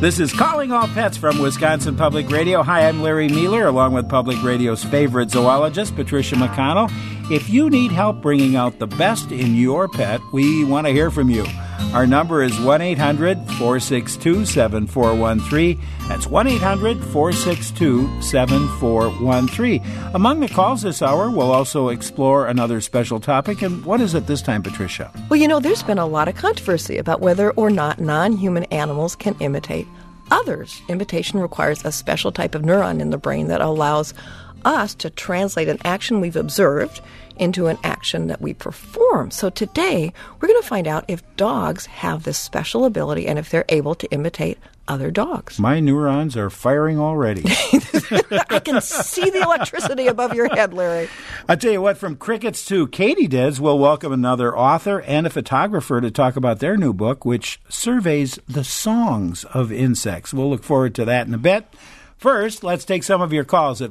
This is Calling All Pets from Wisconsin Public Radio. Hi, I'm Larry Mueller, along with Public Radio's favorite zoologist, Patricia McConnell. If you need help bringing out the best in your pet, we want to hear from you. Our number is 1-800-462-7413. That's 1-800-462-7413. Among the calls this hour, we'll also explore another special topic. And what is it this time, Patricia? Well, there's been a lot of controversy about whether or not non-human animals can imitate others. Imitation requires a special type of neuron in the brain that allows us to translate an action we've observed into an action that we perform. So today, we're going to find out if dogs have this special ability and if they're able to imitate other dogs. My neurons are firing already. I can see the electricity above your head, Larry. I tell you what, from crickets to katydids, we'll welcome another author and a photographer to talk about their new book, which surveys the songs of insects. We'll look forward to that in a bit. First, let's take some of your calls at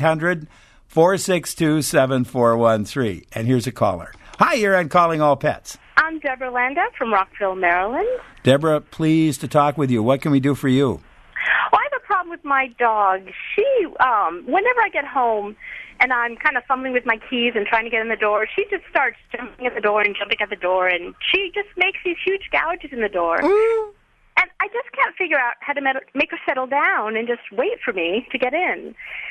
1-800-462-7413. And here's a caller. Hi, you're on Calling All Pets. I'm Deborah Landa from Rockville, Maryland. Deborah, pleased to talk with you. What can we do for you? Well, I have a problem with my dog. She, whenever I get home and I'm kind of fumbling with my keys and trying to get in the door, she just starts jumping at the door and jumping at the door, and she just makes these huge gouges in the door. And I just can't figure out how to make her settle down and just wait for me to get in.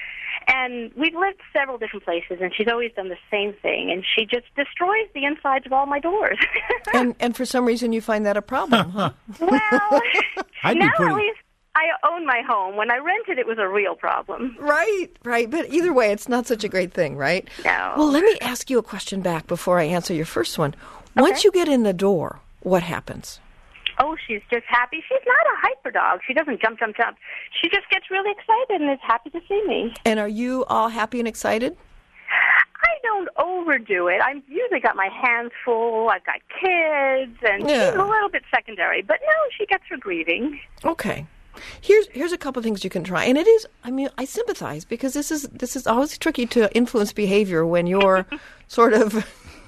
And we've lived several different places, and she's always done the same thing, and she just destroys the insides of all my doors. and for some reason you find that a problem, huh? Well, now at least I own my home. When I rented, it was a real problem. Right. But either way, it's not such a great thing, right? No. Well, let me ask you a question back before I answer your first one. Once you get in the door, what happens? Oh, she's just happy. She's not a hyper dog. She doesn't jump. She just gets really excited and is happy to see me. And are you all happy and excited? I don't overdo it. I've usually got my hands full. I've got kids, and she's a little bit secondary. But no, she gets her greeting. Okay. Here's a couple of things you can try. And it is, I sympathize because this is always tricky to influence behavior when you're sort of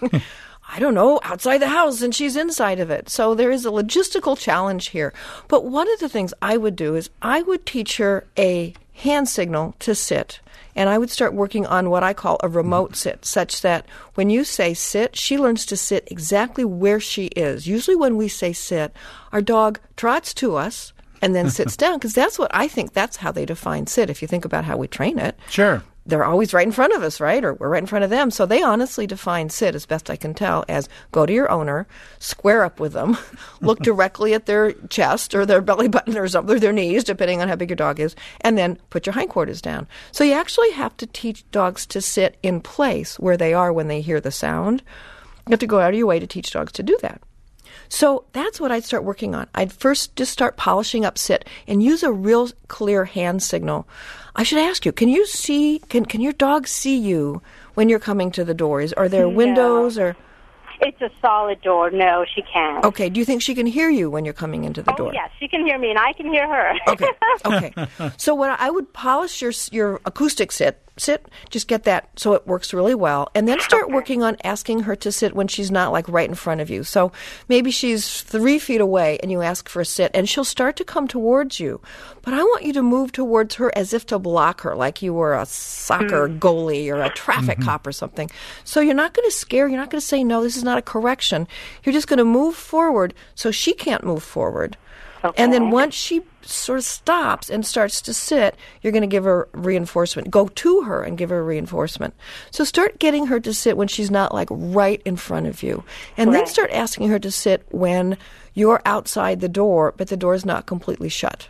I don't know, outside the house and she's inside of it. So there is a logistical challenge here. But one of the things I would do is I would teach her a hand signal to sit. And I would start working on what I call a remote sit, such that when you say sit, she learns to sit exactly where she is. Usually when we say sit, our dog trots to us and then sits down, because that's how they define sit, if you think about how we train it. Sure. They're always right in front of us, right? Or we're right in front of them. So they honestly define sit, as best I can tell, as go to your owner, square up with them, look directly at their chest or their belly button or something, or their knees, depending on how big your dog is, and then put your hindquarters down. So you actually have to teach dogs to sit in place where they are when they hear the sound. You have to go out of your way to teach dogs to do that. So that's what I'd start working on. I'd first just start polishing up sit and use a real clear hand signal. I should ask you, can your dog see you when you're coming to the doors? Are there windows or? It's a solid door. No, she can't. Okay. Do you think she can hear you when you're coming into the door? Oh, yes. She can hear me, and I can hear her. Okay. So what I would polish your acoustic sit, just get that so it works really well, and then start working on asking her to sit when she's not like right in front of you. So maybe she's 3 feet away and you ask for a sit, and she'll start to come towards you. But I want you to move towards her as if to block her, like you were a soccer goalie or a traffic cop or something. So you're not going to scare, you're not going to say, no, this is not a correction. You're just going to move forward so she can't move forward. Okay. And then once she sort of stops and starts to sit, you're going to give her reinforcement. Go to her and give her reinforcement. So start getting her to sit when she's not like right in front of you. And then start asking her to sit when you're outside the door, but the door is not completely shut.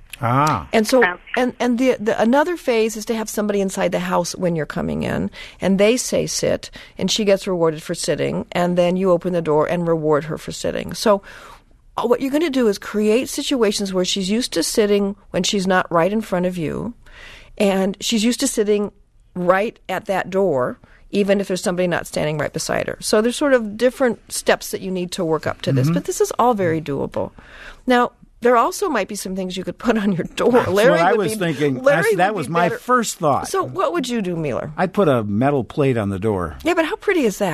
And so, and the another phase is to have somebody inside the house when you're coming in, and they say sit, and she gets rewarded for sitting, and then you open the door and reward her for sitting. So what you're going to do is create situations where she's used to sitting when she's not right in front of you, and she's used to sitting right at that door, even if there's somebody not standing right beside her. So there's sort of different steps that you need to work up to this, but this is all very doable. Now, there also might be some things you could put on your door. That's what I was thinking. That was my first thought. So what would you do, Mueller? I'd put a metal plate on the door. Yeah, but how pretty is that?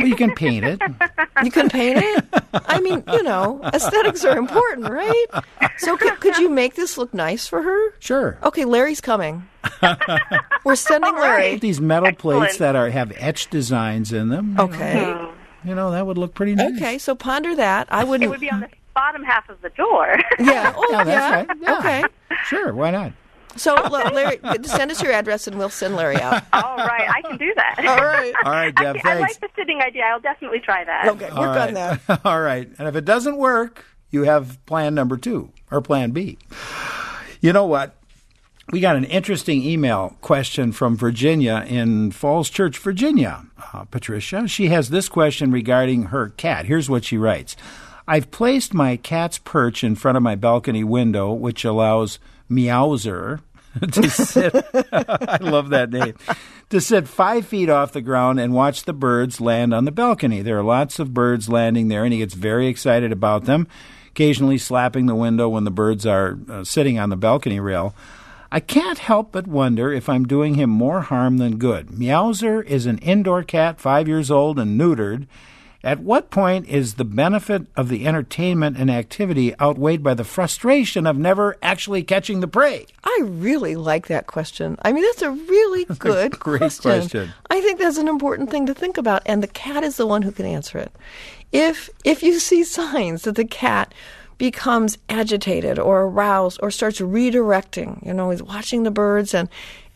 Well, you can paint it. You can paint it? I mean, aesthetics are important, right? So could you make this look nice for her? Sure. Okay, Larry's coming. We're sending Larry. These metal Excellent. plates that have etched designs in them. Okay. That would look pretty nice. Okay, so ponder that. I wouldn't. It would be on the bottom half of the door. Yeah. Oh, Yeah, that's right. Yeah. Okay. Sure, why not? So, Larry, send us your address and we'll send Larry out. All right, I can do that. All right. All right, Deb, I thanks. like the sitting idea. I'll definitely try that. Okay, work on that. All right. And if it doesn't work, you have plan number 2 or plan B. You know what? We got an interesting email question from Virginia in Falls Church, Virginia. Patricia, she has this question regarding her cat. Here's what she writes. I've placed my cat's perch in front of my balcony window, which allows Meowser to sit, I love that name, to sit 5 feet off the ground and watch the birds land on the balcony. There are lots of birds landing there, and he gets very excited about them, occasionally slapping the window when the birds are sitting on the balcony rail. I can't help but wonder if I'm doing him more harm than good. Meowser is an indoor cat, 5 years old and neutered. At what point is the benefit of the entertainment and activity outweighed by the frustration of never actually catching the prey? I really like that question. I mean, that's a really good Great question. I think that's an important thing to think about, and the cat is the one who can answer it. If you see signs that the cat becomes agitated or aroused or starts redirecting, he's watching the birds and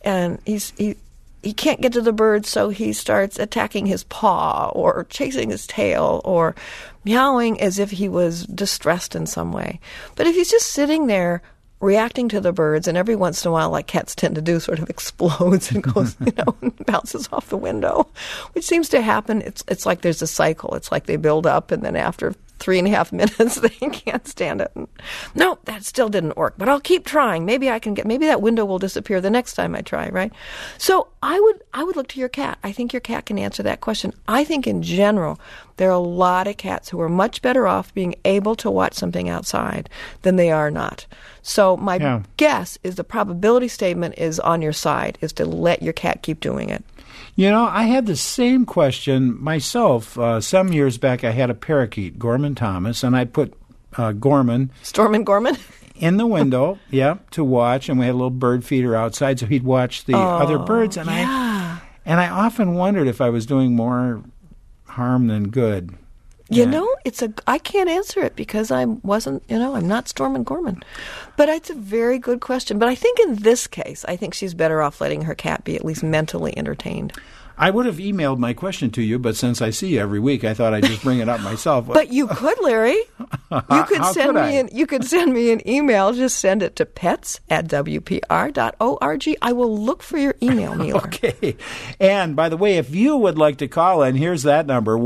he can't get to the bird, so he starts attacking his paw or chasing his tail or meowing as if he was distressed in some way. But if he's just sitting there reacting to the birds, and every once in a while, like cats tend to do, sort of explodes and goes, and bounces off the window, which seems to happen. It's like there's a cycle. It's like they build up, and then after 3.5 minutes, they can't stand it. No, that still didn't work, but I'll keep trying. Maybe that window will disappear the next time I try, right? So I would look to your cat. I think your cat can answer that question. I think in general, there are a lot of cats who are much better off being able to watch something outside than they are not. So my guess is the probability statement is on your side, is to let your cat keep doing it. I had the same question myself. Some years back, I had a parakeet, Gorman Thomas, and I put Gorman... Stormin' Gorman? in the window, to watch, and we had a little bird feeder outside, so he'd watch the other birds. And I often wondered if I was doing more harm than good. I can't answer it because I wasn't, I'm not Stormin' Gorman. But it's a very good question. But I think in this case, I think she's better off letting her cat be at least mentally entertained. I would have emailed my question to you, but since I see you every week, I thought I'd just bring it up myself. But you could, Larry. You could send me an email. Just send it to pets@wpr.org. I will look for your email, Neil. Okay. And by the way, if you would like to call in, here's that number,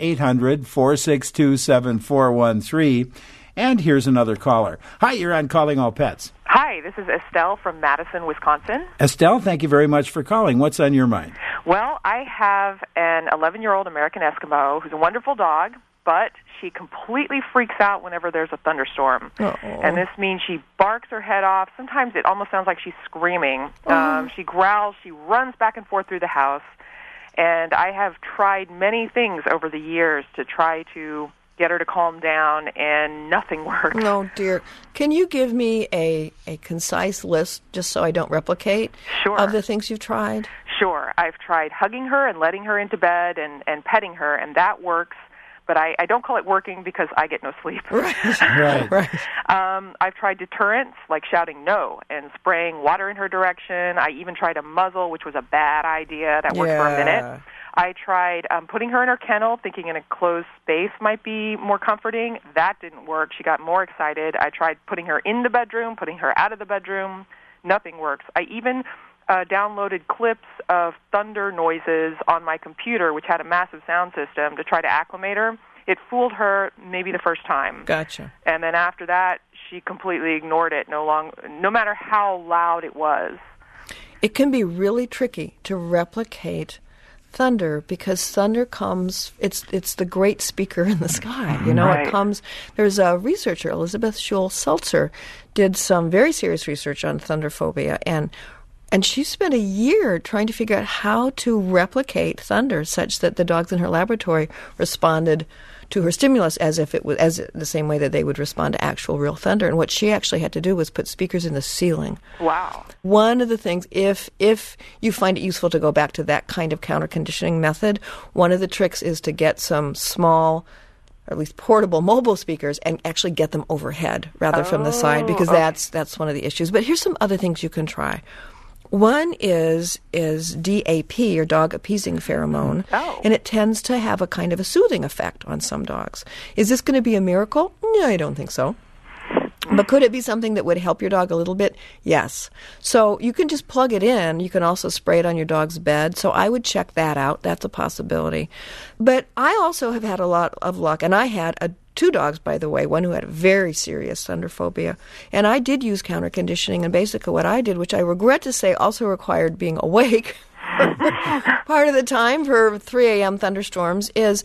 1-800-462-7413. And here's another caller. Hi, you're on Calling All Pets. Hi, this is Estelle from Madison, Wisconsin. Estelle, thank you very much for calling. What's on your mind? Well, I have an 11-year-old American Eskimo who's a wonderful dog, but she completely freaks out whenever there's a thunderstorm. And this means she barks her head off. Sometimes it almost sounds like she's screaming. She growls. She runs back and forth through the house. And I have tried many things over the years to try to get her to calm down, and nothing works. Oh, dear. Can you give me a concise list, just so I don't replicate, of the things you've tried? Sure. I've tried hugging her and letting her into bed and petting her, and that works. But I don't call it working because I get no sleep. Right. I've tried deterrents, like shouting no and spraying water in her direction. I even tried a muzzle, which was a bad idea. That worked for a minute. I tried putting her in her kennel, thinking in a closed space might be more comforting. That didn't work. She got more excited. I tried putting her in the bedroom, putting her out of the bedroom. Nothing works. I even downloaded clips of thunder noises on my computer, which had a massive sound system, to try to acclimate her. It fooled her maybe the first time. Gotcha. And then after that, she completely ignored it, no matter how loud it was. It can be really tricky to replicate thunder because thunder comes, it's the great speaker in the sky. It comes, there's a researcher, Elizabeth Schul-Seltzer, did some very serious research on thunder phobia, and And she spent a year trying to figure out how to replicate thunder such that the dogs in her laboratory responded to her stimulus as if it was the same way that they would respond to actual real thunder. And what she actually had to do was put speakers in the ceiling. Wow. One of the things, if you find it useful to go back to that kind of counter-conditioning method, one of the tricks is to get some small, or at least portable mobile speakers and actually get them overhead rather from the side, because that's one of the issues. But here's some other things you can try. One is DAP, or dog appeasing pheromone, and it tends to have a kind of a soothing effect on some dogs. Is this going to be a miracle? No, I don't think so. But could it be something that would help your dog a little bit? Yes. So you can just plug it in. You can also spray it on your dog's bed. So I would check that out. That's a possibility. But I also have had a lot of luck, and I had two dogs, by the way, one who had a very serious thunder phobia. And I did use counter conditioning, and basically what I did, which I regret to say also required being awake part of the time for 3 a.m. thunderstorms, is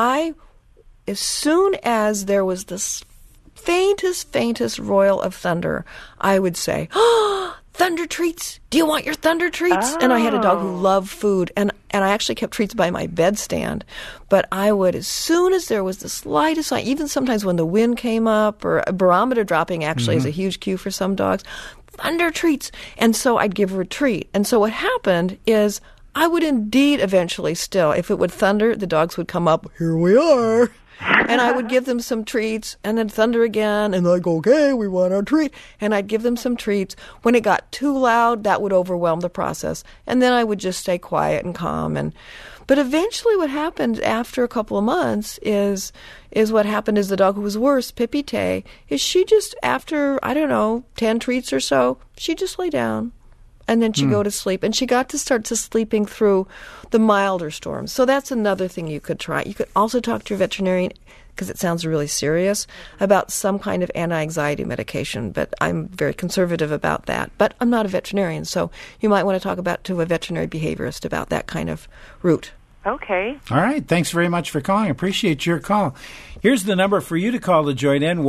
as soon as there was this faintest roil of thunder, I would say, "Oh, thunder treats! Do you want your thunder treats?" And I had a dog who loved food, and I actually kept treats by my bedstand. But I would, as soon as there was the slightest sign, even sometimes when the wind came up, or a barometer dropping actually is a huge cue for some dogs, thunder treats. And so I'd give her a treat. And so what happened is I would indeed eventually still, if it would thunder, the dogs would come up, "Here we are." And I would give them some treats, and then thunder again, and they'd go, "Okay, we want our treat." And I'd give them some treats. When it got too loud, that would overwhelm the process. And then I would just stay quiet and calm. But eventually what happened after a couple of months is what happened is the dog who was worse, Pipite, is she just, after, 10 treats or so, she just lay down. And then she'd go to sleep. And she got to start to sleeping through the milder storms. So that's another thing you could try. You could also talk to your veterinarian, because it sounds really serious, about some kind of anti-anxiety medication. But I'm very conservative about that. But I'm not a veterinarian, so you might want to talk to a veterinary behaviorist about that kind of route. Okay. All right. Thanks very much for calling. Appreciate your call. Here's the number for you to call to join in,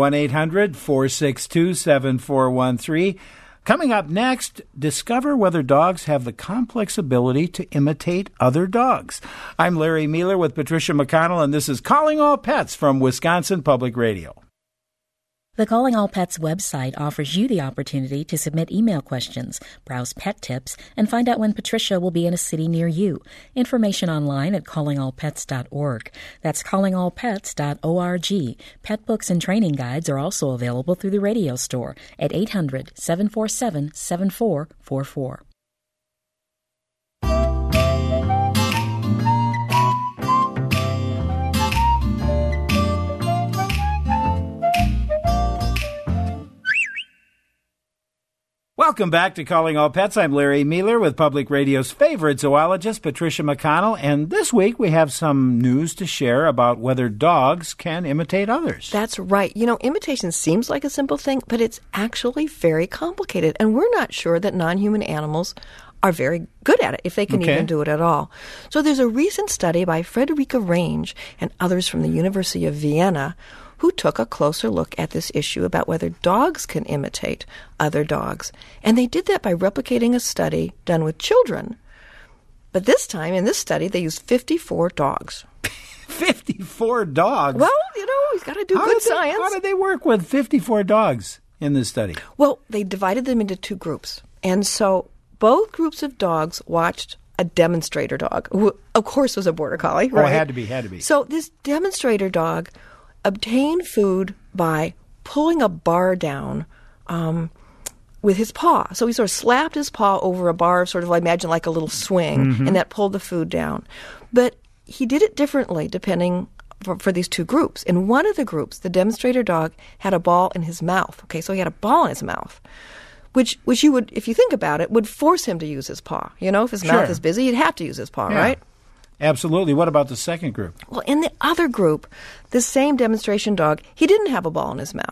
1-800-462-7413. Coming up next, discover whether dogs have the complex ability to imitate other dogs. I'm Larry Mueller with Patricia McConnell, and this is Calling All Pets from Wisconsin Public Radio. The Calling All Pets website offers you the opportunity to submit email questions, browse pet tips, and find out when Patricia will be in a city near you. Information online at callingallpets.org. That's callingallpets.org. Pet books and training guides are also available through the radio store at 800-747-7444. Welcome back to Calling All Pets. I'm Larry Mueller with Public Radio's favorite zoologist, Patricia McConnell. And this week we have some news to share about whether dogs can imitate others. That's right. Imitation seems like a simple thing, but it's actually very complicated. And we're not sure that non-human animals are very good at it, if they can even do it at all. So there's a recent study by Frederica Range and others from the University of Vienna who took a closer look at this issue about whether dogs can imitate other dogs. And they did that by replicating a study done with children. But this time, in this study, they used 54 dogs. 54 dogs? Well, he's got to do good science. How did they work with 54 dogs in this study? Well, they divided them into two groups. And so both groups of dogs watched a demonstrator dog, who, of course, was a border collie, right? Oh, had to be. So this demonstrator dog obtained food by pulling a bar down with his paw. So he sort of slapped his paw over a bar, sort of, I imagine, like a little swing, and that pulled the food down. But he did it differently depending for these two groups. In one of the groups, the demonstrator dog had a ball in his mouth. Okay, so he had a ball in his mouth, which you would, if you think about it, would force him to use his paw. If his mouth is busy, he'd have to use his paw, right? Absolutely. What about the second group? Well, in the other group, the same demonstration dog, he didn't have a ball in his mouth.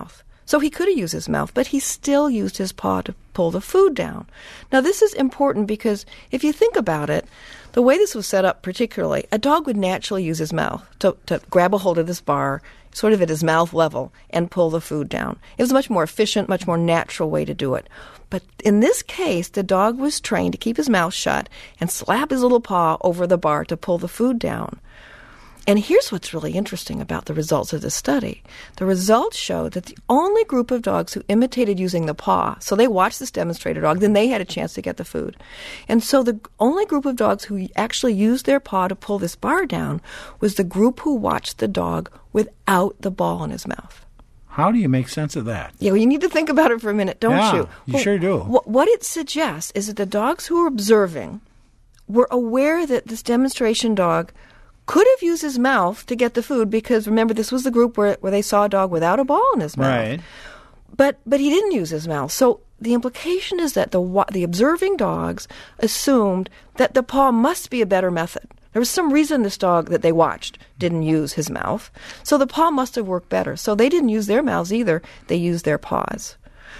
So he could have used his mouth, but he still used his paw to pull the food down. Now, this is important because if you think about it, the way this was set up particularly, a dog would naturally use his mouth to grab a hold of this bar, sort of at his mouth level, and pull the food down. It was a much more efficient, much more natural way to do it. But in this case, the dog was trained to keep his mouth shut and slap his little paw over the bar to pull the food down. And here's what's really interesting about the results of this study. The results showed that the only group of dogs who imitated using the paw, so they watched this demonstrator dog, then they had a chance to get the food. And so the only group of dogs who actually used their paw to pull this bar down was the group who watched the dog without the ball in his mouth. How do you make sense of that? Yeah, well, you need to think about it for a minute, don't you? You sure do. What it suggests is that the dogs who were observing were aware that this demonstration dog could have used his mouth to get the food because, remember, this was the group where they saw a dog without a ball in his mouth. Right. But he didn't use his mouth. So the implication is that the observing dogs assumed that the paw must be a better method. There was some reason this dog that they watched didn't use his mouth. So the paw must have worked better. So they didn't use their mouths either. They used their paws.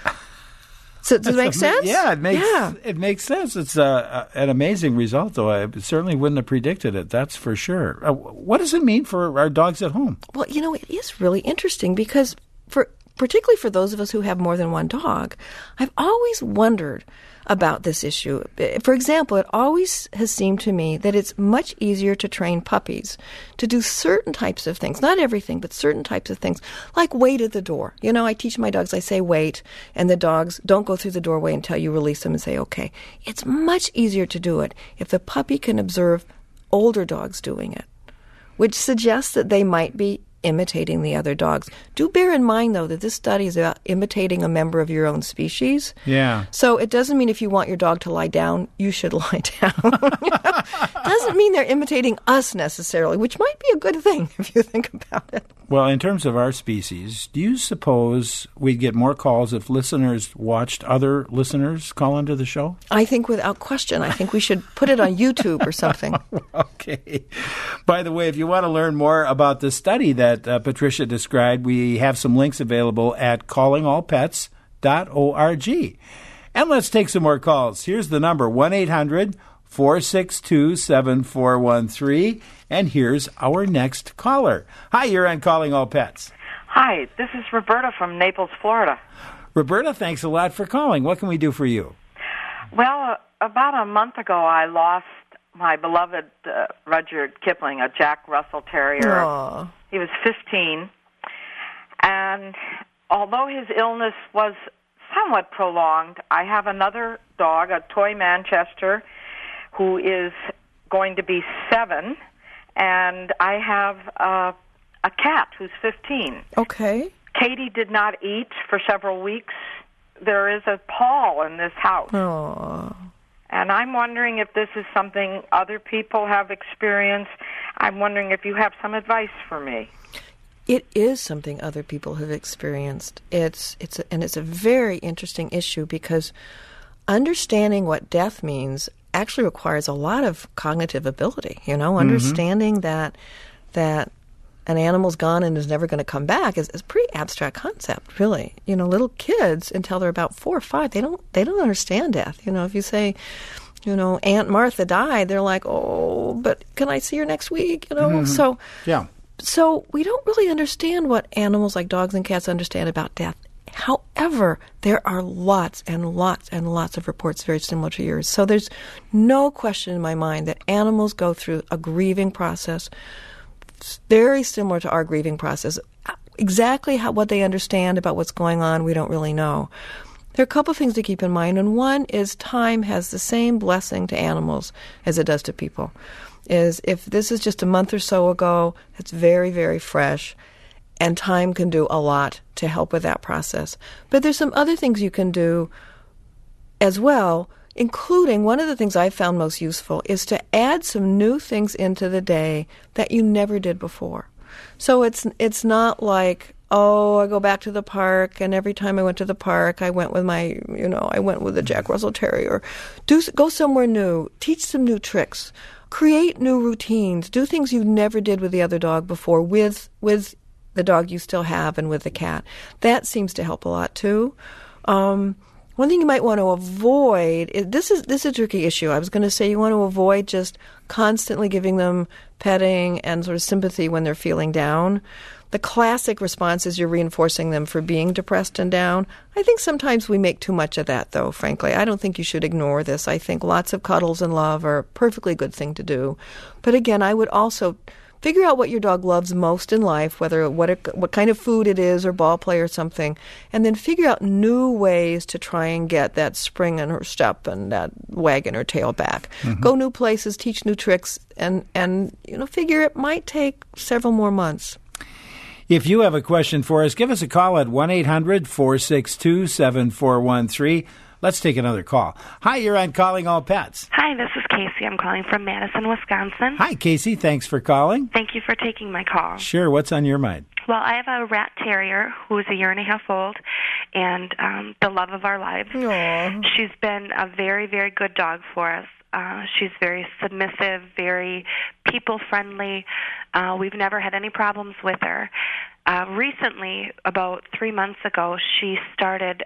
So does it make sense? Yeah, it makes sense. It's an amazing result, though. I certainly wouldn't have predicted it, that's for sure. What does it mean for our dogs at home? Well, it is really interesting because particularly for those of us who have more than one dog, I've always wondered about this issue. For example, it always has seemed to me that it's much easier to train puppies to do certain types of things, not everything, but certain types of things, like wait at the door. I teach my dogs, I say wait, and the dogs don't go through the doorway until you release them and say okay. It's much easier to do it if the puppy can observe older dogs doing it, which suggests that they might be imitating the other dogs. Do bear in mind, though, that this study is about imitating a member of your own species. Yeah. So it doesn't mean if you want your dog to lie down, you should lie down. Doesn't mean they're imitating us necessarily, which might be a good thing if you think about it. Well, in terms of our species, do you suppose we'd get more calls if listeners watched other listeners call into the show? I think without question. I think we should put it on YouTube or something. Okay. By the way, if you want to learn more about the study that Patricia described, we have some links available at callingallpets.org. And let's take some more calls. Here's the number, 1-800-462-7413. And here's our next caller. Hi, you're on Calling All Pets. Hi, this is Roberta from Naples, Florida. Roberta, thanks a lot for calling. What can we do for you? Well, about a month ago, I lost my beloved Rudyard Kipling, a Jack Russell Terrier. Aww. He was 15. And although his illness was somewhat prolonged, I have another dog, a toy Manchester, who is going to be 7. And I have a cat who's 15. Okay. Katie did not eat for several weeks. There is a pall in this house. Aww. And I'm wondering if this is something other people have experienced. I'm wondering if you have some advice for me. It is something other people have experienced. It's a very interesting issue because understanding what death means actually requires a lot of cognitive ability. Understanding that an animal's gone and is never going to come back is a pretty abstract concept, really. Little kids, until they're about 4 or 5, they don't understand death. If you say, Aunt Martha died, they're like, oh, but can I see her next week? So yeah. So we don't really understand what animals like dogs and cats understand about death. However, there are lots and lots and lots of reports very similar to yours. So there's no question in my mind that animals go through a grieving process very similar to our grieving process. Exactly what they understand about what's going on, we don't really know. There are a couple of things to keep in mind, and one is time has the same blessing to animals as it does to people. If this is just a month or so ago, it's very, very fresh, and time can do a lot to help with that process. But there's some other things you can do as well, including one of the things I found most useful is to add some new things into the day that you never did before. So it's not like, oh, I go back to the park, and every time I went to the park, I went with I went with the Jack Russell Terrier. Go somewhere new, teach some new tricks, create new routines, do things you never did with the other dog before with the dog you still have and with the cat. That seems to help a lot too. One thing you might want to avoid, this is a tricky issue. I was going to say you want to avoid just constantly giving them petting and sort of sympathy when they're feeling down. The classic response is you're reinforcing them for being depressed and down. I think sometimes we make too much of that, though, frankly. I don't think you should ignore this. I think lots of cuddles and love are a perfectly good thing to do. But again, I would also figure out what your dog loves most in life, whether what kind of food it is or ball play or something, and then figure out new ways to try and get that spring in her step and that wag in her tail back. Mm-hmm. Go new places, teach new tricks, and figure it might take several more months. If you have a question for us, give us a call at 1-800-462-7413. Let's take another call. Hi, you're on Calling All Pets. Hi, this is Casey. I'm calling from Madison, Wisconsin. Hi, Casey. Thanks for calling. Thank you for taking my call. Sure. What's on your mind? Well, I have a rat terrier who is a year and a half old and the love of our lives. Aww. She's been a very, very good dog for us. She's very submissive, very people-friendly. We've never had any problems with her. Recently, about 3 months ago, she started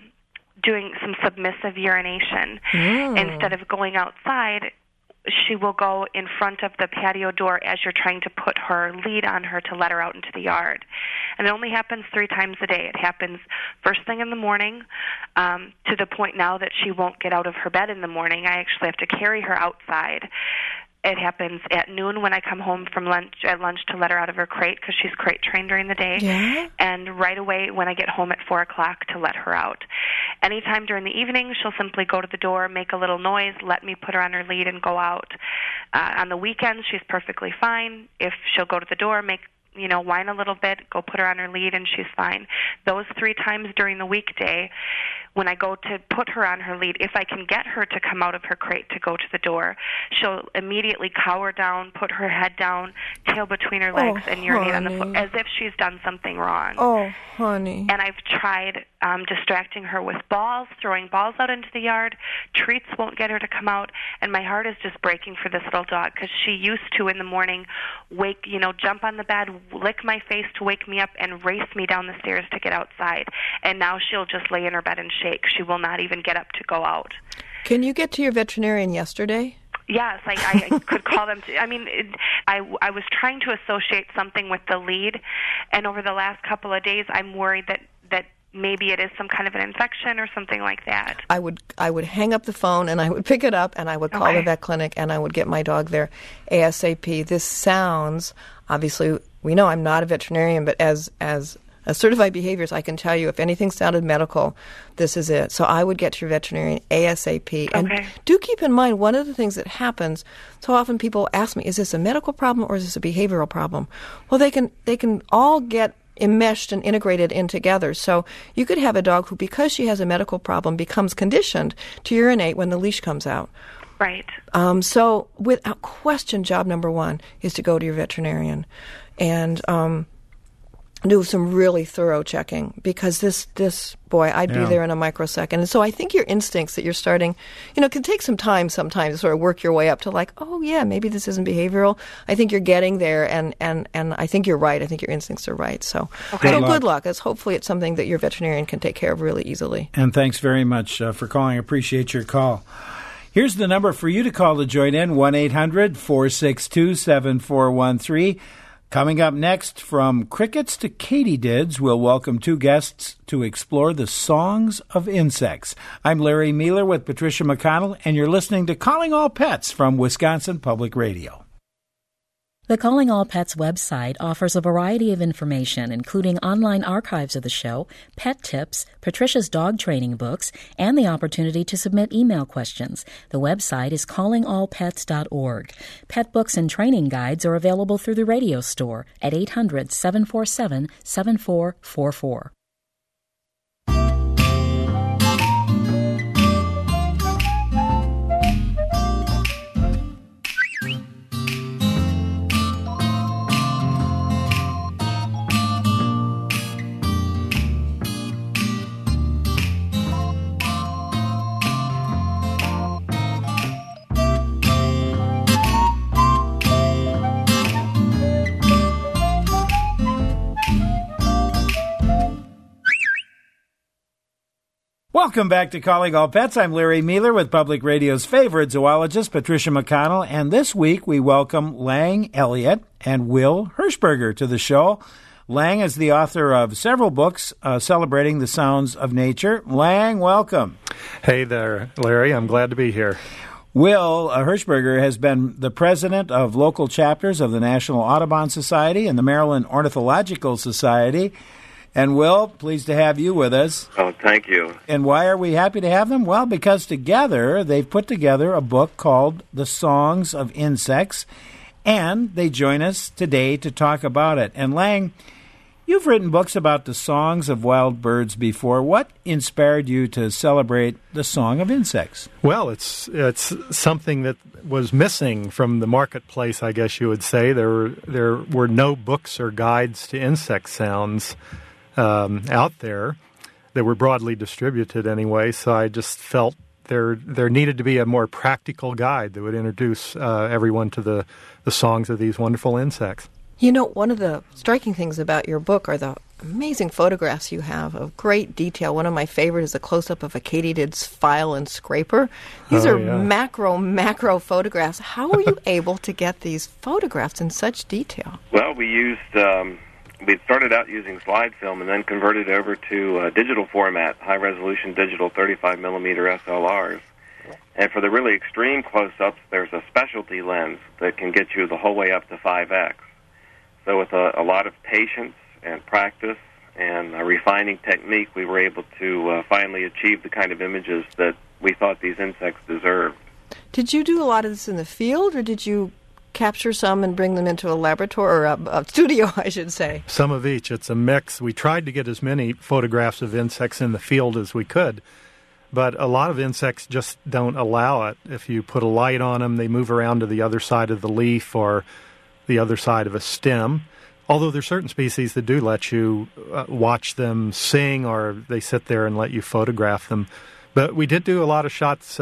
doing some submissive urination. Instead of going outside, she will go in front of the patio door as you're trying to put her lead on her to let her out into the yard. And it only happens 3 times a day. It happens first thing in the morning, to the point now that she won't get out of her bed in the morning. I actually have to carry her outside. It happens at noon when I come home from lunch to let her out of her crate because she's crate trained during the day. Yeah. And right away when I get home at 4 o'clock to let her out. Anytime during the evening, she'll simply go to the door, make a little noise, let me put her on her lead and go out. On the weekends, she's perfectly fine. If she'll go to the door, whine a little bit, go put her on her lead, and she's fine. Those 3 times during the weekday, when I go to put her on her lead, if I can get her to come out of her crate to go to the door, she'll immediately cower down, put her head down, tail between her legs, and urinate on the floor as if she's done something wrong. Oh, honey. And I've tried distracting her with balls, throwing balls out into the yard. Treats won't get her to come out, and my heart is just breaking for this little dog because she used to in the morning jump on the bed, lick my face to wake me up, and race me down the stairs to get outside. And now she'll just lay in her bed and shake. She will not even get up to go out. Can you get to your veterinarian yesterday? Yes, I could call them. I was trying to associate something with the lead, and over the last couple of days, I'm worried that maybe it is some kind of an infection or something like that. I would hang up the phone and I would pick it up and I would call the vet clinic and I would get my dog there ASAP. This sounds, obviously, we know I'm not a veterinarian, but as a certified behaviorist, I can tell you if anything sounded medical, this is it. So I would get to your veterinarian ASAP. And do keep in mind, one of the things that happens, so often people ask me, is this a medical problem or is this a behavioral problem? Well, they can all get enmeshed and integrated in together. So you could have a dog who, because she has a medical problem, becomes conditioned to urinate when the leash comes out. Right. So without question, job number 1 is to go to your veterinarian and do some really thorough checking, because this boy, I'd be there in a microsecond. And so I think your instincts that you're starting, it can take some time sometimes to sort of work your way up to like, oh yeah, maybe this isn't behavioral. I think you're getting there, and I think you're right. I think your instincts are right. So good luck. Hopefully it's something that your veterinarian can take care of really easily. And thanks very much for calling. I appreciate your call. Here's the number for you to call to join in, 1-800-462-7413. Coming up next, from crickets to katydids, we'll welcome 2 guests to explore the songs of insects. I'm Larry Mueller with Patricia McConnell, and you're listening to Calling All Pets from Wisconsin Public Radio. The Calling All Pets website offers a variety of information, including online archives of the show, pet tips, Patricia's dog training books, and the opportunity to submit email questions. The website is callingallpets.org. Pet books and training guides are available through the radio store at 800-747-7444. Welcome back to Calling All Pets. I'm Larry Mealer with Public Radio's favorite zoologist, Patricia McConnell, and this week we welcome Lang Elliott and Will Hirschberger to the show. Lang is the author of several books celebrating the sounds of nature. Lang, welcome. Hey there, Larry. I'm glad to be here. Will Hirschberger has been the president of local chapters of the National Audubon Society and the Maryland Ornithological Society. And Will, pleased to have you with us. Oh, thank you. And why are we happy to have them? Well, because together they've put together a book called The Songs of Insects, and they join us today to talk about it. And Lang, you've written books about the songs of wild birds before. What inspired you to celebrate the song of insects? Well, it's something that was missing from the marketplace, I guess you would say. There were no books or guides to insect sounds out there that were broadly distributed anyway, so I just felt there needed to be a more practical guide that would introduce everyone to the songs of these wonderful insects. You know, one of the striking things about your book are the amazing photographs you have of great detail. One of my favorite is a close-up of a katydid's file and scraper. These are macro photographs. How were you able to get these photographs in such detail? Well, we started out using slide film and then converted over to digital format, high-resolution digital 35mm SLRs. And for the really extreme close-ups, there's a specialty lens that can get you the whole way up to 5x. So with a lot of patience and practice and a refining technique, we were able to finally achieve the kind of images that we thought these insects deserved. Did you do a lot of this in the field, or did you capture some and bring them into a laboratory, or a studio, I should say? Some of each. It's a mix. We tried to get as many photographs of insects in the field as we could, but a lot of insects just don't allow it. If you put a light on them, they move around to the other side of the leaf or the other side of a stem. Although there's certain species that do let you watch them sing, or they sit there and let you photograph them. But we did do a lot of shots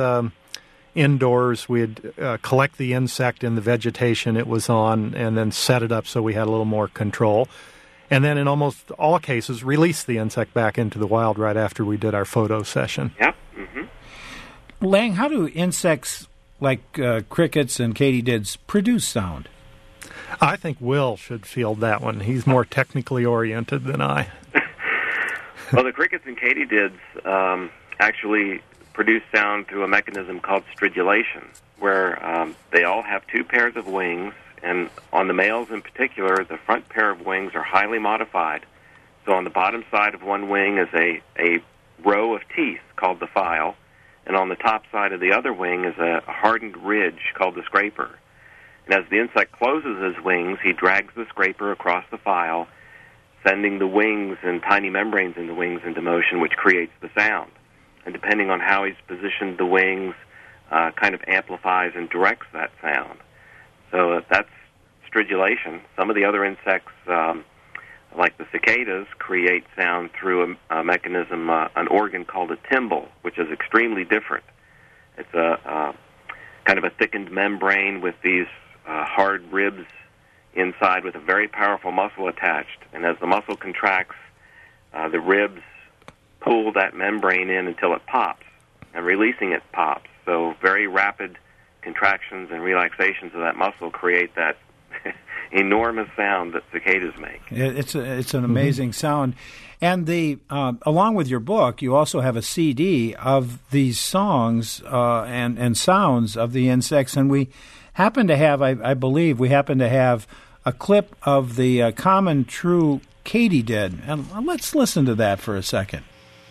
indoors. We'd collect the insect in the vegetation it was on and then set it up so we had a little more control. And then in almost all cases, release the insect back into the wild right after we did our photo session. Yep. Mm-hmm. Lang, how do insects like crickets and katydids produce sound? I think Will should field that one. He's more technically oriented than I. Well, the crickets and katydids actually produce sound through a mechanism called stridulation, where they all have two pairs of wings, and on the males in particular, the front pair of wings are highly modified. So on the bottom side of one wing is a row of teeth called the file, and on the top side of the other wing is a hardened ridge called the scraper. And as the insect closes his wings, he drags the scraper across the file, sending the wings and tiny membranes in the wings into motion, which creates the sound. And depending on how he's positioned the wings, kind of amplifies and directs that sound. So that's stridulation. Some of the other insects, like the cicadas, create sound through a mechanism, an organ called a timbal, which is extremely different. It's a kind of a thickened membrane with these hard ribs inside with a very powerful muscle attached. And as the muscle contracts, the ribs pull that membrane in until it pops, and releasing it pops. So very rapid contractions and relaxations of that muscle create that enormous sound that cicadas make. It's an amazing sound. And along with your book, you also have a CD of these songs and sounds of the insects, and we happen to have, I believe, a clip of the common true katydid. And let's listen to that for a second.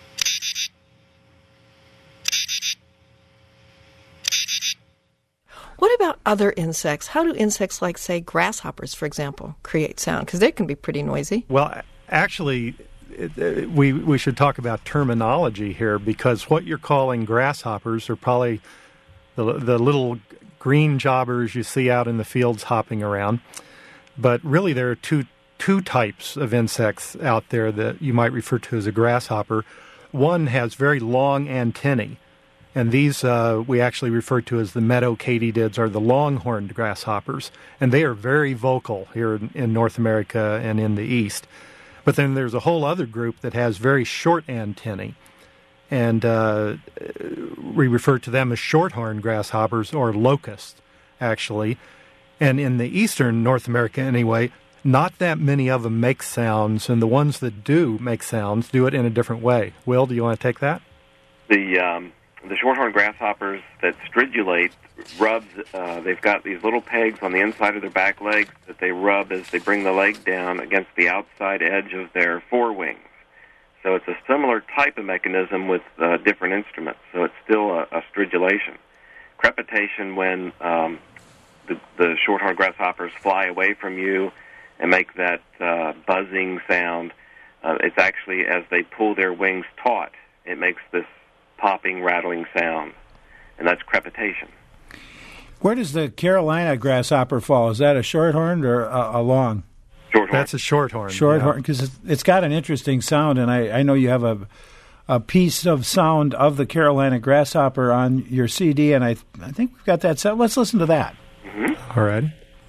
What about other insects? How do insects like, say, grasshoppers, for example, create sound? Because they can be pretty noisy. Well, actually, we should talk about terminology here, because what you're calling grasshoppers are probably the little green jobbers you see out in the fields hopping around. But really there are two types of insects out there that you might refer to as a grasshopper. One has very long antennae, and these we actually refer to as the meadow katydids, or the longhorned grasshoppers, and they are very vocal here in North America and in the East. But then there's a whole other group that has very short antennae, and we refer to them as shorthorn grasshoppers or locusts, actually. And in the eastern North America anyway, not that many of them make sounds, and the ones that do make sounds do it in a different way. Will, do you want to take that? The shorthorn grasshoppers that stridulate rubs, they've got these little pegs on the inside of their back legs that they rub as they bring the leg down against the outside edge of their forewings. So it's a similar type of mechanism with different instruments. So it's still a stridulation. Crepitation, when the shorthorn grasshoppers fly away from you and make that buzzing sound, it's actually as they pull their wings taut, it makes this popping, rattling sound, and that's crepitation. Where does the Carolina grasshopper fall? Is that a shorthorn or a long? Shorthorn. That's a shorthorn. Shorthorn, because it's got an interesting sound, and I know you have a piece of sound of the Carolina grasshopper on your CD, and I think we've got that set. Let's listen to that. All right.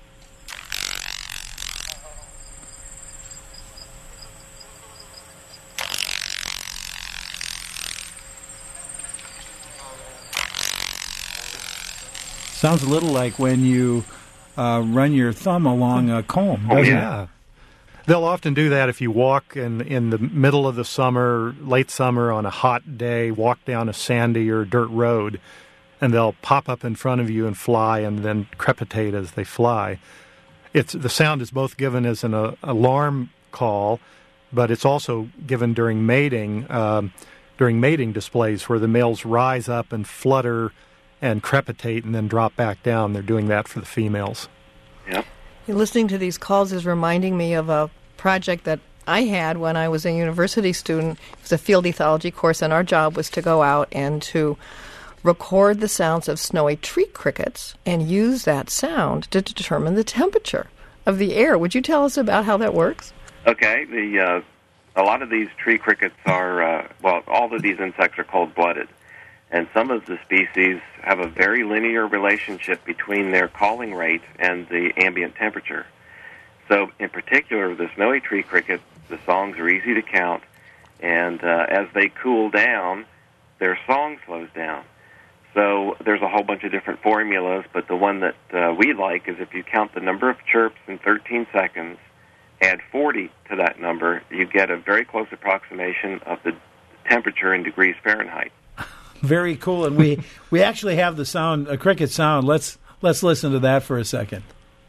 Sounds a little like when you run your thumb along a comb, doesn't it? Yeah. They'll often do that if you walk in the middle of the summer, late summer, on a hot day, walk down a sandy or dirt road, and they'll pop up in front of you and fly and then crepitate as they fly. The sound is both given as an alarm call, but it's also given during mating displays where the males rise up and flutter and crepitate and then drop back down. They're doing that for the females. Yep. Listening to these calls is reminding me of a project that I had when I was a university student. It was a field ethology course, and our job was to go out and to record the sounds of snowy tree crickets and use that sound to determine the temperature of the air. Would you tell us about how that works? Okay. A lot of these tree crickets are, all of these insects are cold-blooded. And some of the species have a very linear relationship between their calling rate and the ambient temperature. So, in particular, the snowy tree cricket, the songs are easy to count, and as they cool down, their song slows down. So there's a whole bunch of different formulas, but the one that we like is if you count the number of chirps in 13 seconds, add 40 to that number, you get a very close approximation of the temperature in degrees Fahrenheit. Very cool, and we actually have the sound, a cricket sound. Let's listen to that for a second.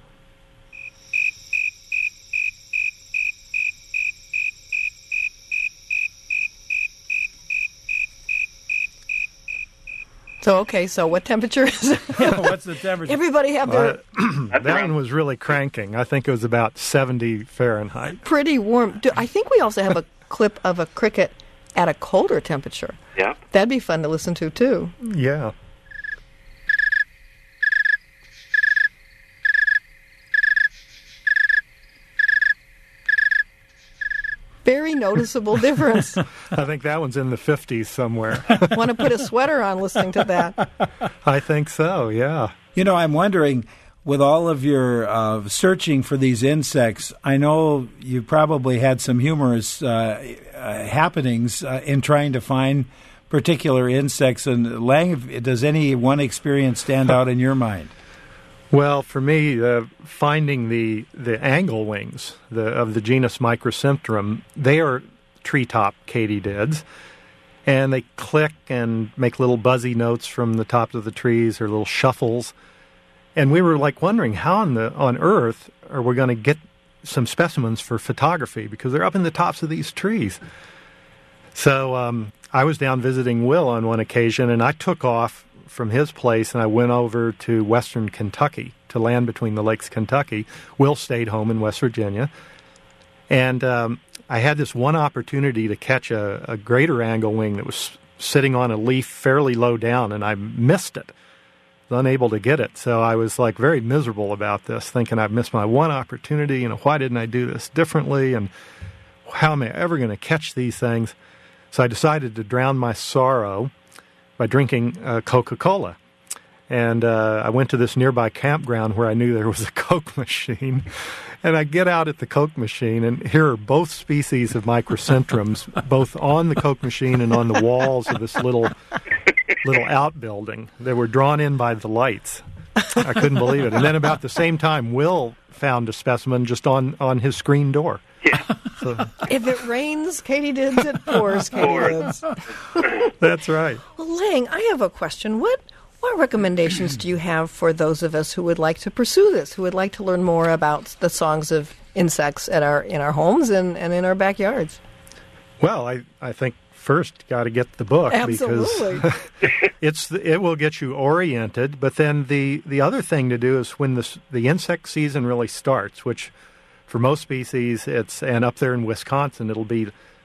So what temperature is it? Yeah, what's the temperature? Everybody have their... that one was really cranking. I think it was about 70 Fahrenheit. Pretty warm. I think we also have a clip of a cricket at a colder temperature. Yeah. That'd be fun to listen to, too. Yeah. Very noticeable difference. I think that one's in the 50s somewhere. Want to put a sweater on listening to that. I think so, yeah. You know, I'm wondering, with all of your searching for these insects, I know you probably had some humorous happenings in trying to find particular insects. And Lang, does any one experience stand out in your mind? Well, for me, finding the angle wings of the genus Microcynthrum, they are treetop katydids, and they click and make little buzzy notes from the tops of the trees or little shuffles. And we were wondering how on earth are we going to get some specimens for photography, because they're up in the tops of these trees. So I was down visiting Will on one occasion, and I took off from his place, and I went over to western Kentucky, to land between the lakes Kentucky. Will stayed home in West Virginia. And I had this one opportunity to catch a greater angle wing that was sitting on a leaf fairly low down, and I missed it. I was unable to get it. So I was very miserable about this, thinking I've missed my one opportunity, why didn't I do this differently, and how am I ever going to catch these things? So I decided to drown my sorrow by drinking Coca-Cola. And I went to this nearby campground where I knew there was a Coke machine. And I get out at the Coke machine, and here are both species of microcentrums, both on the Coke machine and on the walls of this little outbuilding. They were drawn in by the lights. I couldn't believe it. And then about the same time, Will found a specimen just on his screen door. Yeah. So. If it rains, katydids, it pours katydids. That's right. Well, Lang, I have a question. What recommendations do you have for those of us who would like to pursue this, who would like to learn more about the songs of insects in our homes and in our backyards? Well, I think first got to get the book. Absolutely. Because it will get you oriented. But then the other thing to do is when the insect season really starts, which for most species and up there in Wisconsin it'll be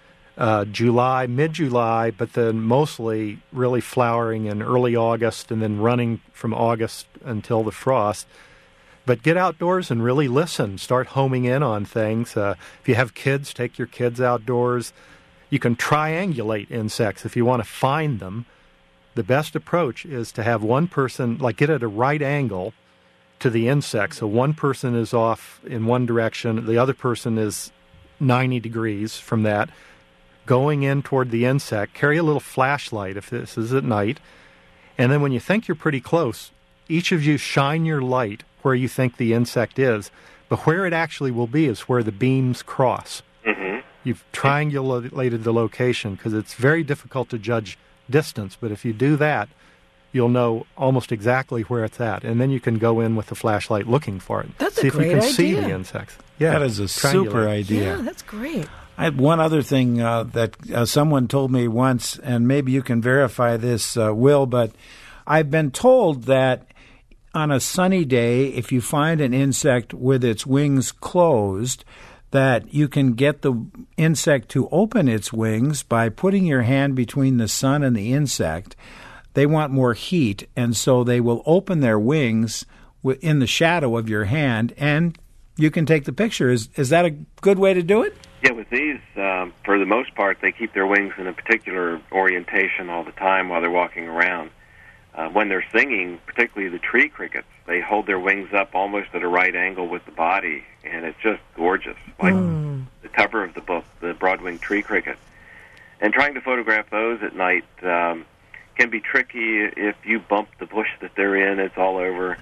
July, mid-July, but then mostly really flowering in early August and then running from August until the frost. But get outdoors and really listen. Start homing in on things. If you have kids, take your kids outdoors. You can triangulate insects if you want to find them. The best approach is to have one person, get at a right angle to the insect. So one person is off in one direction, the other person is 90 degrees from that, going in toward the insect. Carry a little flashlight if this is at night. And then when you think you're pretty close, each of you shine your light where you think the insect is. But where it actually will be is where the beams cross. Mm-hmm. You've triangulated the location because it's very difficult to judge distance. But if you do that, you'll know almost exactly where it's at. And then you can go in with the flashlight looking for it. That's a great idea. See if you can see the insects. Yeah, that is a super idea. Yeah, that's great. I had one other thing that someone told me once, and maybe you can verify this, Will, but I've been told that on a sunny day, if you find an insect with its wings closed, that you can get the insect to open its wings by putting your hand between the sun and the insect. They want more heat, and so they will open their wings in the shadow of your hand, and you can take the picture. Is that a good way to do it? Yeah, with these, for the most part, they keep their wings in a particular orientation all the time while they're walking around. When they're singing, particularly the tree crickets, they hold their wings up almost at a right angle with the body, and it's just gorgeous, like the cover of the book, the broad-winged tree cricket. And trying to photograph those at night can be tricky. If you bump the bush that they're in, it's all over.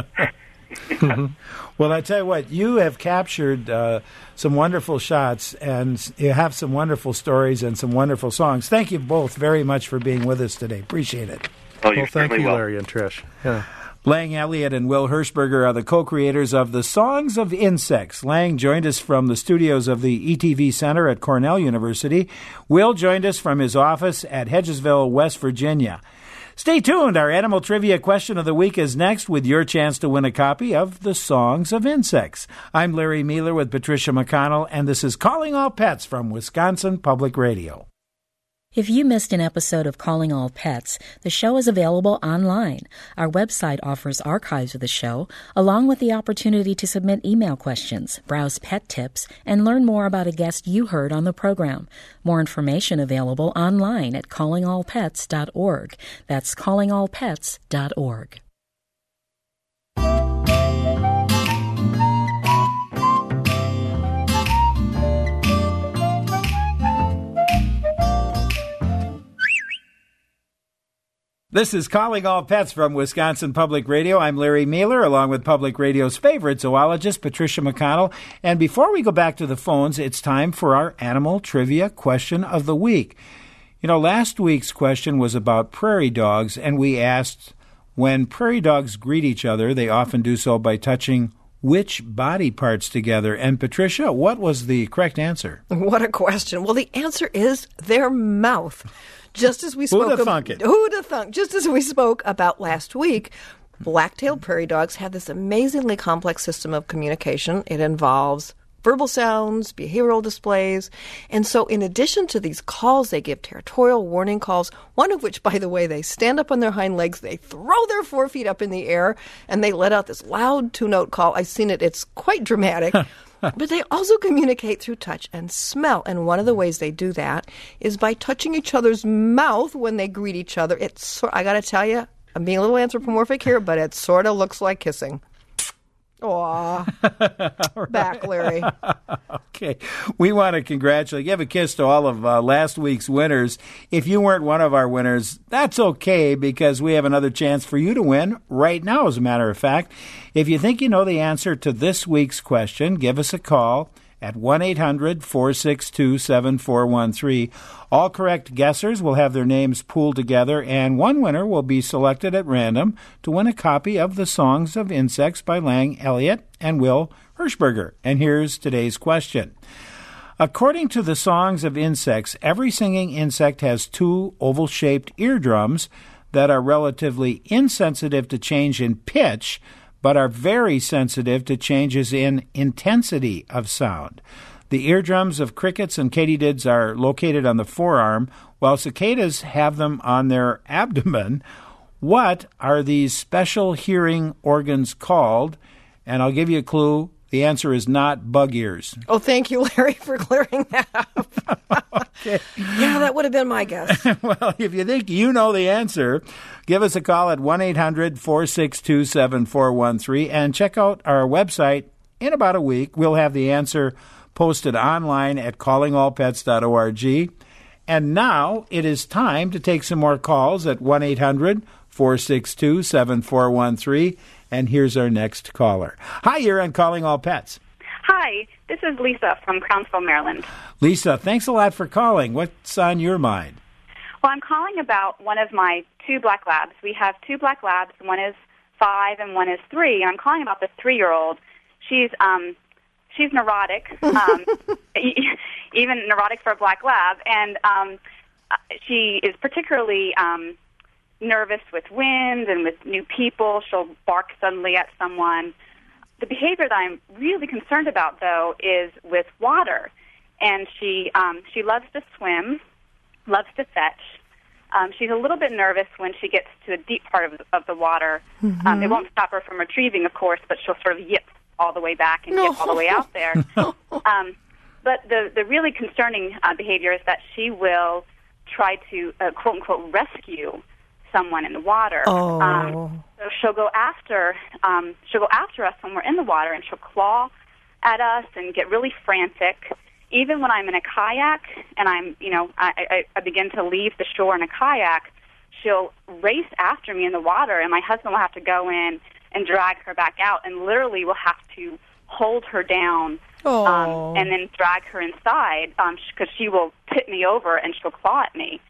Well, I tell you what, you have captured some wonderful shots, and you have some wonderful stories and some wonderful songs. Thank you both very much for being with us today. Appreciate it. Well, thank you, Larry and Trish. Yeah. Lang Elliott and Will Hirschberger are the co-creators of The Songs of Insects. Lang joined us from the studios of the ETV Center at Cornell University. Will joined us from his office at Hedgesville, West Virginia. Stay tuned. Our animal trivia question of the week is next with your chance to win a copy of The Songs of Insects. I'm Larry Mueller with Patricia McConnell, and this is Calling All Pets from Wisconsin Public Radio. If you missed an episode of Calling All Pets, the show is available online. Our website offers archives of the show, along with the opportunity to submit email questions, browse pet tips, and learn more about a guest you heard on the program. More information available online at callingallpets.org. That's callingallpets.org. This is Calling All Pets from Wisconsin Public Radio. I'm Larry Mueller, along with Public Radio's favorite zoologist, Patricia McConnell. And before we go back to the phones, it's time for our animal trivia question of the week. You know, last week's question was about prairie dogs, and we asked, when prairie dogs greet each other, they often do so by touching which body parts together? And Patricia, what was the correct answer? What a question. Well, the answer is their mouth. Just as we spoke Who'da thunk it? Who'da thunk? Just as we spoke about last week, black-tailed prairie dogs have this amazingly complex system of communication. It involves verbal sounds, behavioral displays. And so in addition to these calls, they give territorial warning calls, one of which, by the way, they stand up on their hind legs, they throw their forefeet up in the air, and they let out this loud two-note call. I've seen it. It's quite dramatic. But they also communicate through touch and smell. And one of the ways they do that is by touching each other's mouth when they greet each other. I got to tell you, I'm being a little anthropomorphic here, but it sort of looks like kissing. Aw. Back, Larry. Okay. We want to congratulate, give a kiss to all of last week's winners. If you weren't one of our winners, that's okay, because we have another chance for you to win right now, as a matter of fact. If you think you know the answer to this week's question, give us a call at 1-800-462-7413. All correct guessers will have their names pooled together, and one winner will be selected at random to win a copy of The Songs of Insects by Lang Elliott and Will Hirschberger. And here's today's question. According to The Songs of Insects, every singing insect has two oval-shaped eardrums that are relatively insensitive to change in pitch, but are very sensitive to changes in intensity of sound. The eardrums of crickets and katydids are located on the forearm, while cicadas have them on their abdomen. What are these special hearing organs called? And I'll give you a clue. The answer is not bug ears. Oh, thank you, Larry, for clearing that up. Okay. Yeah, that would have been my guess. Well, if you think you know the answer, give us a call at 1-800-462-7413 and check out our website. In about a week, we'll have the answer posted online at callingallpets.org. And now it is time to take some more calls at 1-800-462-7413. And here's our next caller. Hi, you're on Calling All Pets. Hi, this is Lisa from Crownsville, Maryland. Lisa, thanks a lot for calling. What's on your mind? Well, I'm calling about one of my two black labs. We have two black labs. One is 5 and one is 3. And I'm calling about the 3-year-old. She's neurotic, even neurotic for a black lab, and she is particularly nervous with wind and with new people. She'll bark suddenly at someone. The behavior that I'm really concerned about, though, is with water. And she loves to swim, loves to fetch. She's a little bit nervous when she gets to a deep part of the water. It won't stop her from retrieving, of course, but she'll sort of yip all the way back and yip all the way out there. But the really concerning behavior is that she will try to, quote-unquote, rescue someone in the water. So she'll go after us when we're in the water, and she'll claw at us and get really frantic. Even when I'm in a kayak and I begin to leave the shore in a kayak, she'll race after me in the water, and my husband will have to go in and drag her back out, and literally will have to hold her down and then drag her inside because she will tip me over and she'll claw at me.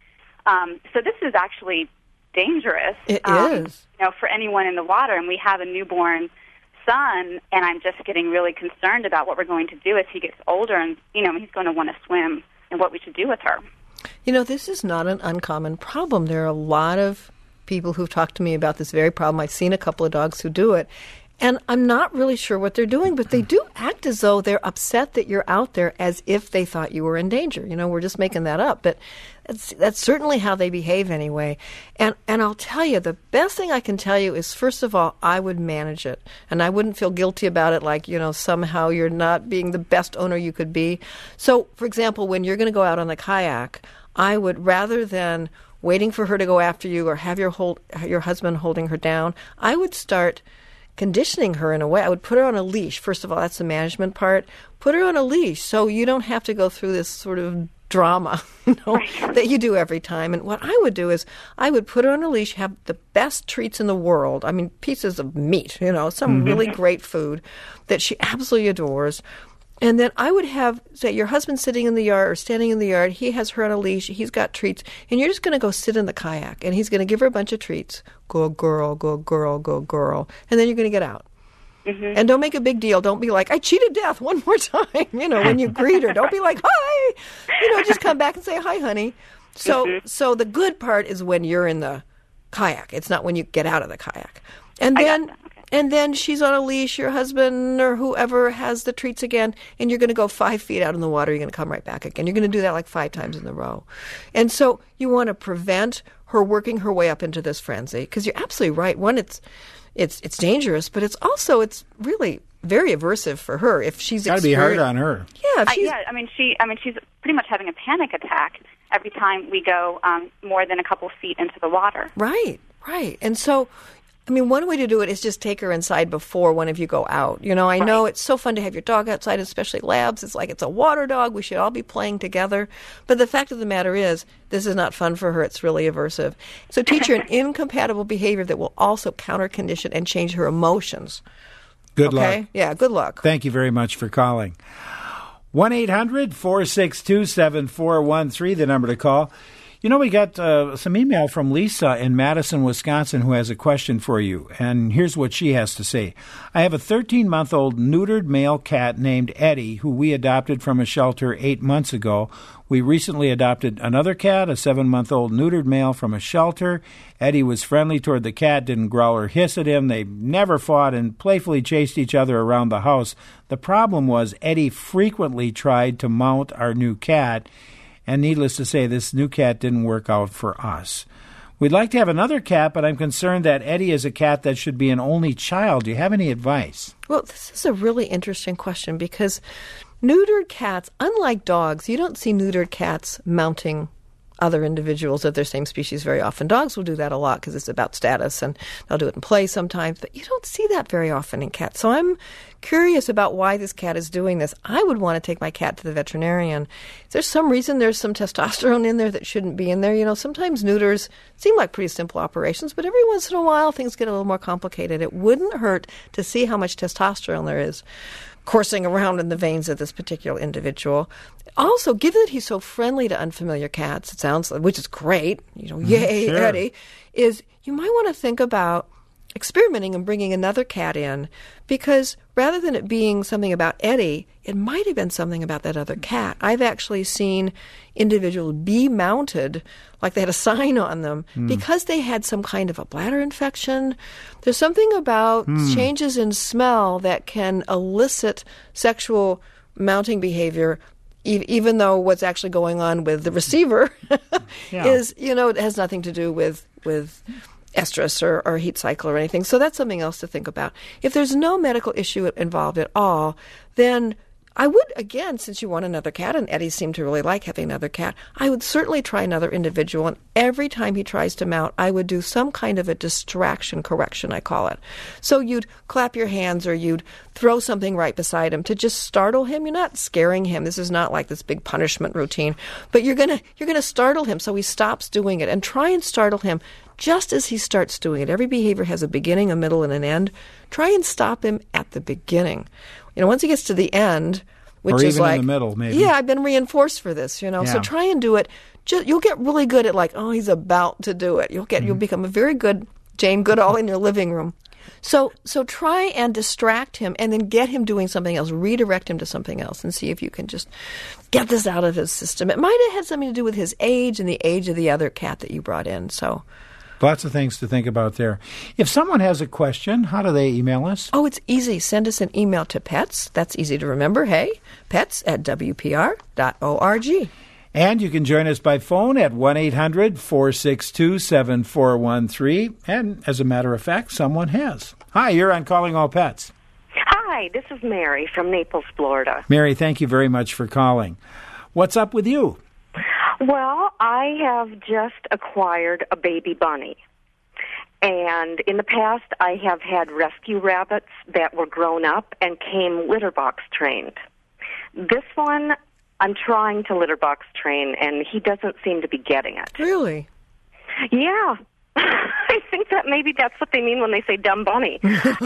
So this is actually dangerous. It is. For anyone in the water, and we have a newborn son, and I'm just getting really concerned about what we're going to do as he gets older, and he's going to want to swim, and what we should do with her. This is not an uncommon problem. There are a lot of people who've talked to me about this very problem. I've seen a couple of dogs who do it, and I'm not really sure what they're doing, but they do act as though they're upset that you're out there, as if they thought you were in danger. We're just making that up, but that's certainly how they behave anyway. And I'll tell you, the best thing I can tell you is, first of all, I would manage it, and I wouldn't feel guilty about it, like, somehow you're not being the best owner you could be. So, for example, when you're going to go out on the kayak, I would, rather than waiting for her to go after you or have your husband holding her down, I would start conditioning her in a way. I would put her on a leash. First of all, that's the management part. Put her on a leash so you don't have to go through this sort of drama, that you do every time. And what I would do is I would put her on a leash, have the best treats in the world. I mean, pieces of meat, some really great food that she absolutely adores. And then I would have, say, your husband sitting in the yard or standing in the yard. He has her on a leash. He's got treats. And you're just going to go sit in the kayak. And he's going to give her a bunch of treats. Go, girl, go, girl, go, girl. And then you're going to get out. And don't make a big deal. Don't be like, I cheated death one more time, when you greet her. Don't be like, hi. Just come back and say, hi, honey. So the good part is when you're in the kayak. It's not when you get out of the kayak. And then she's on a leash, your husband or whoever has the treats again, and you're going to go 5 feet out in the water. You're going to come right back again. You're going to do that like 5 times in a row. And so you want to prevent her working her way up into this frenzy, because you're absolutely right. One, it's dangerous, but it's really very aversive for her if she's got to be hard on her. Yeah, she's pretty much having a panic attack every time we go more than a couple feet into the water. Right. And so I mean, one way to do it is just take her inside before one of you go out. You know, I know it's so fun to have your dog outside, especially Labs. It's like it's a water dog. We should all be playing together. But the fact of the matter is, this is not fun for her. It's really aversive. So teach her an incompatible behavior that will also counter-condition and change her emotions. Good luck. Yeah, good luck. Thank you very much for calling. 1-800-462-7413, the number to call. You know, we got some email from Lisa in Madison, Wisconsin, who has a question for you. And here's what she has to say. I have a 13-month-old neutered male cat named Eddie, who we adopted from a shelter 8 months ago. We recently adopted another cat, a 7-month-old neutered male from a shelter. Eddie was friendly toward the cat, didn't growl or hiss at him. They never fought and playfully chased each other around the house. The problem was Eddie frequently tried to mount our new cat. And needless to say, this new cat didn't work out for us. We'd like to have another cat, but I'm concerned that Eddie is a cat that should be an only child. Do you have any advice? Well, this is a really interesting question because neutered cats, unlike dogs, you don't see neutered cats mounting other individuals of their same species very often. Dogs will do that a lot because it's about status, and they'll do it in play sometimes, but you don't see that very often in cats. So I'm curious about why this cat is doing this. I would want to take my cat to the veterinarian. Is there some reason there's some testosterone in there that shouldn't be in there? You know, sometimes neuters seem like pretty simple operations, but every once in a while things get a little more complicated. It wouldn't hurt to see how much testosterone there is coursing around in the veins of this particular individual. Also, given that he's so friendly to unfamiliar cats, it sounds like, which is great, you know, yay, sure. Eddie, is you might want to think about experimenting and bringing another cat in, because rather than it being something about Eddie, it might have been something about that other cat. I've actually seen individuals be mounted like they had a sign on them because they had some kind of a bladder infection. There's something about changes in smell that can elicit sexual mounting behavior, even though what's actually going on with the receiver is, you know, it has nothing to do with estrus or heat cycle or anything. So that's something else to think about. If there's no medical issue involved at all, then I would, again, since you want another cat, and Eddie seemed to really like having another cat, I would certainly try another individual. And every time he tries to mount, I would do some kind of a distraction correction, I call it. So you'd clap your hands or you'd throw something right beside him to just startle him. You're not scaring him. This is not like this big punishment routine. But you're gonna startle him so he stops doing it. And try and startle him just as he starts doing it. Every behavior has a beginning, a middle, and an end. Try and stop him at the beginning. You know, once he gets to the end, which or is even like, in the middle, maybe. Yeah, I've been reinforced for this, you know. Yeah. So try and do it. You'll get really good at like, oh, he's about to do it. You'll become a very good Jane Goodall in your living room. So try and distract him and then get him doing something else. Redirect him to something else and see if you can just get this out of his system. It might have had something to do with his age and the age of the other cat that you brought in. So. Lots of things to think about there. If someone has a question, how do they email us? Oh, it's easy. Send us an email to pets. That's easy to remember. Hey, pets@wpr.org. And you can join us by phone at 1-800-462-7413. And as a matter of fact, someone has. Hi, you're on Calling All Pets. Hi, this is Mary from Naples, Florida. Mary, thank you very much for calling. What's up with you? Well, I have just acquired a baby bunny. And in the past, I have had rescue rabbits that were grown up and came litter box trained. This one, I'm trying to litter box train, and he doesn't seem to be getting it. Really? Yeah. I think that maybe that's what they mean when they say dumb bunny.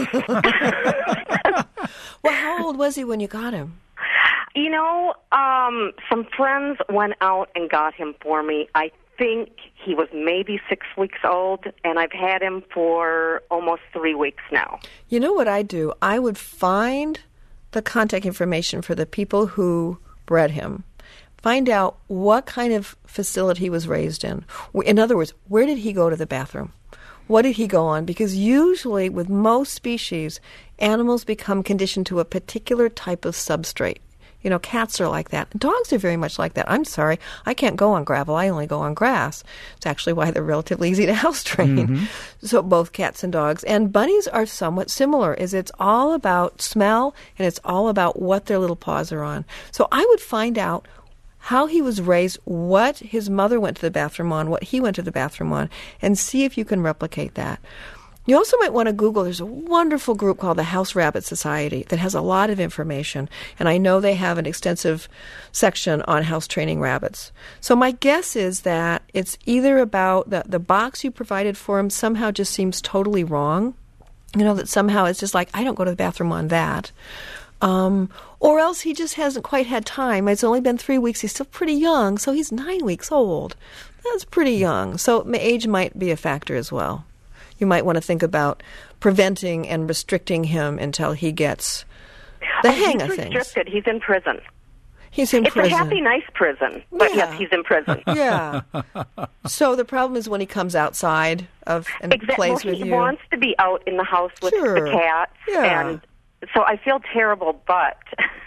Well, how old was he when you got him? You know, some friends went out and got him for me. I think he was maybe 6 weeks old, and I've had him for almost 3 weeks now. You know what I do? I would find the contact information for the people who bred him. Find out what kind of facility he was raised in. In other words, where did he go to the bathroom? What did he go on? Because usually with most species, animals become conditioned to a particular type of substrate. You know, cats are like that. Dogs are very much like that. I'm sorry, I can't go on gravel. I only go on grass. It's actually why they're relatively easy to house train. Mm-hmm. So both cats and dogs. And bunnies are somewhat similar. It's all about smell, and it's all about what their little paws are on. So I would find out how he was raised, what his mother went to the bathroom on, what he went to the bathroom on, and see if you can replicate that. You also might want to Google, there's a wonderful group called the House Rabbit Society that has a lot of information, and I know they have an extensive section on house training rabbits. So my guess is that it's either about the box you provided for him somehow just seems totally wrong, that somehow it's just like, I don't go to the bathroom on that. Or else he just hasn't quite had time. It's only been 3 weeks. He's still pretty young, so he's 9 weeks old. That's pretty young. So age might be a factor as well. You might want to think about preventing and restricting him until he gets the hang of things. He's restricted. He's in prison. He's in prison. It's a happy, nice prison, but yes, he's in prison. Yeah. So the problem is when he comes outside and plays with you. He wants to be out in the house with the cats, and so I feel terrible, but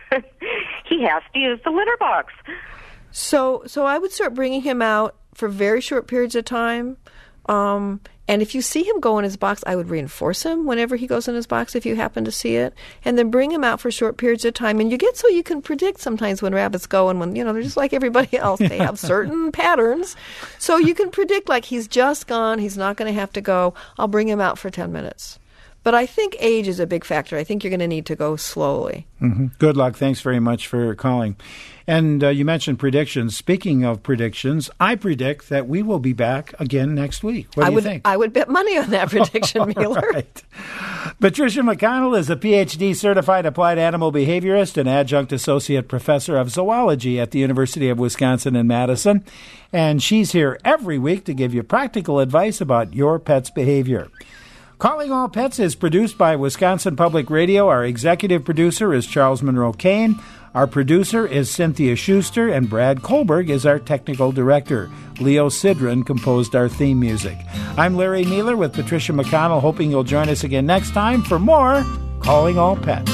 he has to use the litter box. So I would start bringing him out for very short periods of time. And if you see him go in his box, I would reinforce him whenever he goes in his box if you happen to see it. And then bring him out for short periods of time. And you get so you can predict sometimes when rabbits go and when, they're just like everybody else. They have certain patterns. So you can predict like he's just gone. He's not going to have to go. I'll bring him out for 10 minutes. But I think age is a big factor. I think you're going to need to go slowly. Mm-hmm. Good luck. Thanks very much for calling. And you mentioned predictions. Speaking of predictions, I predict that we will be back again next week. What do you think? I would bet money on that prediction, Mueller. Right. Patricia McConnell is a Ph.D. certified applied animal behaviorist and adjunct associate professor of zoology at the University of Wisconsin in Madison. And she's here every week to give you practical advice about your pet's behavior. Calling All Pets is produced by Wisconsin Public Radio. Our executive producer is Charles Monroe Kane. Our producer is Cynthia Schuster, and Brad Kohlberg is our technical director. Leo Sidran composed our theme music. I'm Larry Mueller with Patricia McConnell, hoping you'll join us again next time for more Calling All Pets.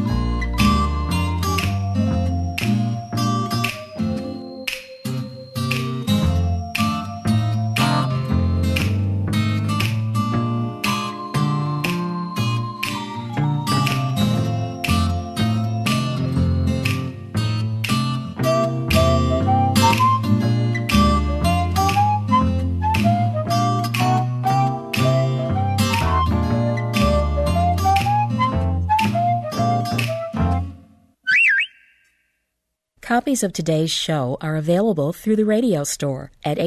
Copies of today's show are available through the radio store at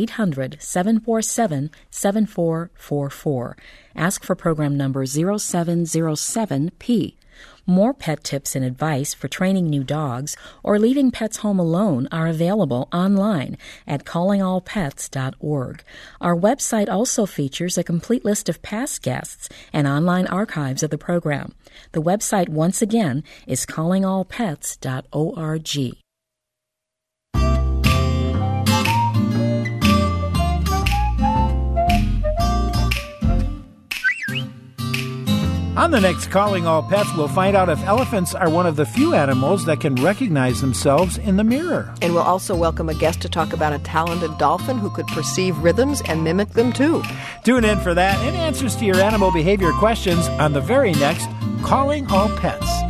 800-747-7444. Ask for program number 0707P. More pet tips and advice for training new dogs or leaving pets home alone are available online at callingallpets.org. Our website also features a complete list of past guests and online archives of the program. The website, once again, is callingallpets.org. On the next Calling All Pets, we'll find out if elephants are one of the few animals that can recognize themselves in the mirror. And we'll also welcome a guest to talk about a talented dolphin who could perceive rhythms and mimic them too. Tune in for that and answers to your animal behavior questions on the very next Calling All Pets.